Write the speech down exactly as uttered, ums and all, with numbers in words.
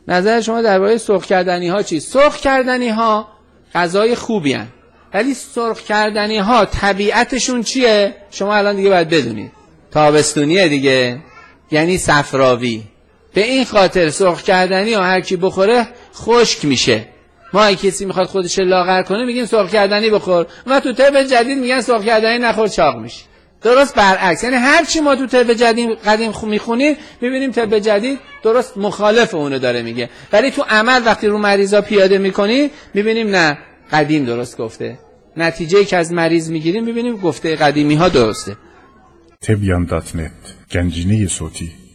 نظر شما درباره سرخ کردنی ها چی؟ سرخ کردنی ها غذای خوبی هن. ولی سرخ کردنی ها طبیعتشون چیه؟ شما الان دیگه باید بدونید. تابستونیه دیگه، یعنی صفراوی. به این خاطر سرخ کردنی ها هر کی بخوره خشک میشه. ما اگه کسی میخواد خودش لاغر کنه میگیم سرخ کردنی بخور، و تو طب جدید میگن سرخ کردنی نخور چاق میشه. درست برعکس، یعنی هر چی ما تو طب جدید قدیم میخونیم میبینیم طب جدید درست مخالف اونو داره میگه، ولی تو عمل وقتی رو مریضا پیاده میکنی میبینیم نه قدیم درست گفته. نتیجه‌ای که از مریض میگیریم میبینیم گفته قدیمی ها درسته. تبیان دات نت گنجینه صوتی